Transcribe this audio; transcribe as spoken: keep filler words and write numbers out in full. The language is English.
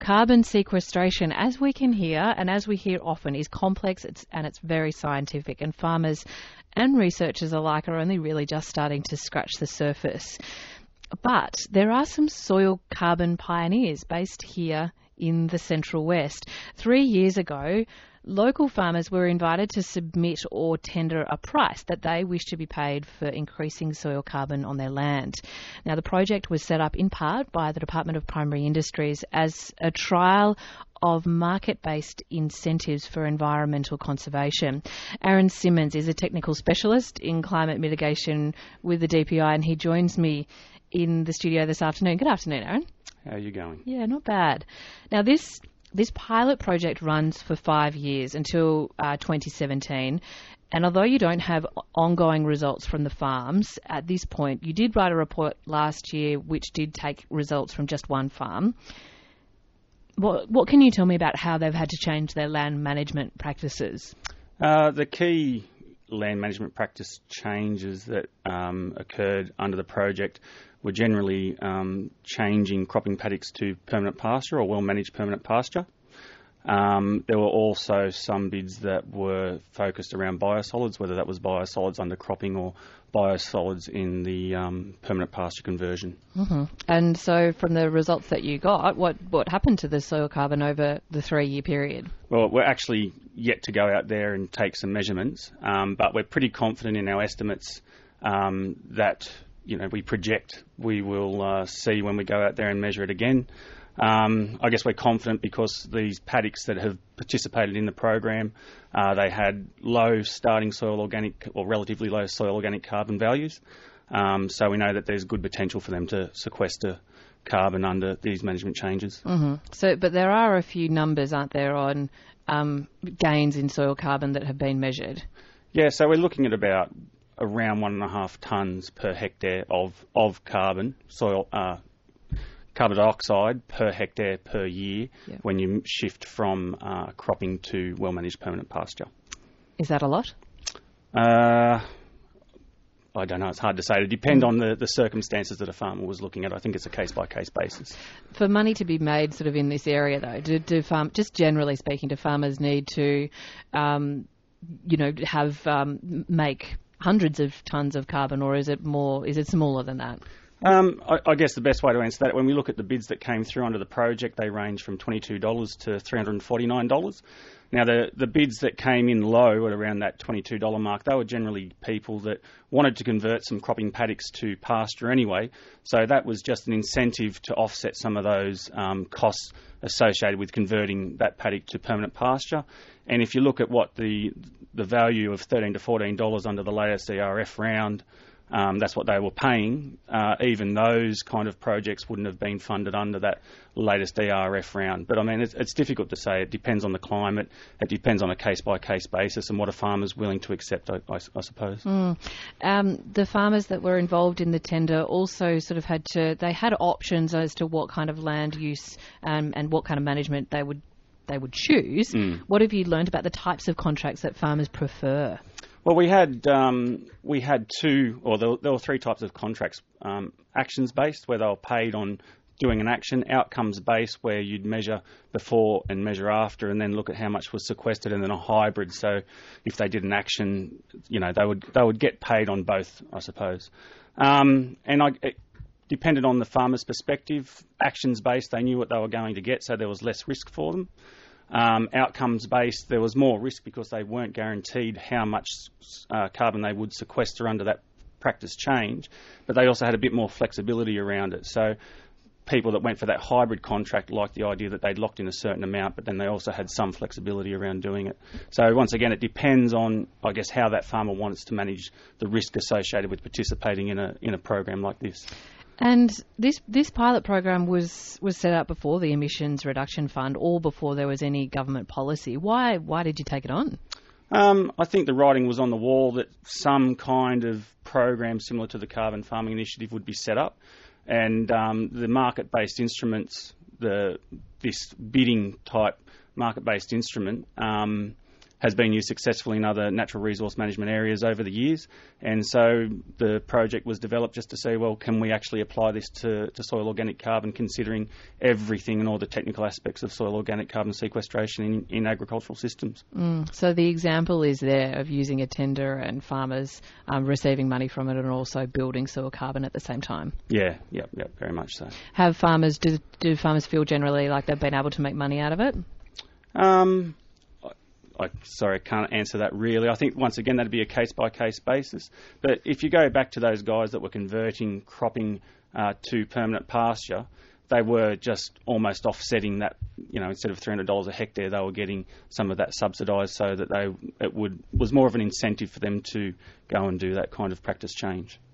carbon sequestration, as we can hear and as we hear often, is complex it's, and it's very scientific, and farmers and researchers alike are only really just starting to scratch the surface. But there are some soil carbon pioneers based here in the Central West. Three years ago, local farmers were invited to submit or tender a price that they wish to be paid for increasing soil carbon on their land. Now, the project was set up in part by the Department of Primary Industries as a trial of market-based incentives for environmental conservation. Aaron Simmons is a technical specialist in climate mitigation with the D P I, and he joins me in the studio this afternoon. Good afternoon, Aaron. How are you going? Yeah, not bad. Now, this this pilot project runs for five years until uh, twenty seventeen. And although you don't have ongoing results from the farms at this point, you did write a report last year which did take results from just one farm. What, what can you tell me about how they've had to change their land management practices? Uh, the key land management practice changes that um, occurred under the project were generally um, changing cropping paddocks to permanent pasture or well-managed permanent pasture. Um, there were also some bids that were focused around biosolids, whether that was biosolids under cropping or biosolids in the um, permanent pasture conversion. Mm-hmm. And so from the results that you got, what, what happened to the soil carbon over the three-year period? Well, we're actually yet to go out there and take some measurements, um, but we're pretty confident in our estimates um, that you know we project we will uh, see when we go out there and measure it again. Um, I guess we're confident because these paddocks that have participated in the program, uh, they had low starting soil organic or relatively low soil organic carbon values. Um, so we know that there's good potential for them to sequester carbon under these management changes. Mm-hmm. So, but there are a few numbers, aren't there, on um, gains in soil carbon that have been measured? Yeah, so we're looking at about around one and a half tonnes per hectare of, of carbon, soil uh carbon dioxide per hectare per year yep. when you shift from uh, cropping to well-managed permanent pasture. Is that a lot? Uh, I don't know. It's hard to say. It depends mm. on the, the circumstances that a farmer was looking at. I think it's a case-by-case basis. For money to be made sort of in this area, though, do, do farm, just generally speaking, do farmers need to, um, you know, have um, make hundreds of tonnes of carbon, or is it more? Is it smaller than that? Um, I, I guess the best way to answer that, when we look at the bids that came through under the project, they range from twenty-two dollars to three hundred forty-nine dollars. Now, the, the bids that came in low at around that twenty-two dollars mark, they were generally people that wanted to convert some cropping paddocks to pasture anyway. So that was just an incentive to offset some of those um, costs associated with converting that paddock to permanent pasture. And if you look at what the the value of thirteen to fourteen dollars under the latest E R F round, Um, that's what they were paying. Uh, even those kind of projects wouldn't have been funded under that latest E R F round. But I mean, it's, it's difficult to say. It depends on the climate. It depends on a case-by-case basis and what a farmer's willing to accept, I, I, I suppose. Mm. Um, the farmers that were involved in the tender also sort of had to, they had options as to what kind of land use um, and what kind of management they would they would choose. Mm. What have you learned about the types of contracts that farmers prefer? Well, we had um, we had two, or there, there were three types of contracts. Um, actions-based, where they were paid on doing an action. Outcomes-based, where you'd measure before and measure after, and then look at how much was sequestered. And then a hybrid. So, if they did an action, you know, they would they would get paid on both, I suppose. Um, and I, it depended on the farmer's perspective. Actions-based, they knew what they were going to get, so there was less risk for them. Um, outcomes-based, there was more risk because they weren't guaranteed how much uh, carbon they would sequester under that practice change, but they also had a bit more flexibility around it. So people that went for that hybrid contract liked the idea that they'd locked in a certain amount, but then they also had some flexibility around doing it. So once again, it depends on, I guess, how that farmer wants to manage the risk associated with participating in a in a program like this. And this this pilot program was, was set up before the Emissions Reduction Fund or before there was any government policy. Why why did you take it on? Um, I think the writing was on the wall that some kind of program similar to the Carbon Farming Initiative would be set up, and um, the market-based instruments, the this bidding type market-based instrument, um, has been used successfully in other natural resource management areas over the years. And so the project was developed just to see, well, can we actually apply this to, to soil organic carbon, considering everything and all the technical aspects of soil organic carbon sequestration in, in agricultural systems. Mm. So the example is there of using a tender and farmers um, receiving money from it and also building soil carbon at the same time. Yeah, yeah, yeah, very much so. Have farmers, do, do farmers feel generally like they've been able to make money out of it? Um... I, sorry, I can't answer that really. I think, once again, that'd be a case-by-case basis. But if you go back to those guys that were converting cropping uh, to permanent pasture, they were just almost offsetting that, you know, instead of three hundred dollars a hectare, they were getting some of that subsidised so that they it would was more of an incentive for them to go and do that kind of practice change.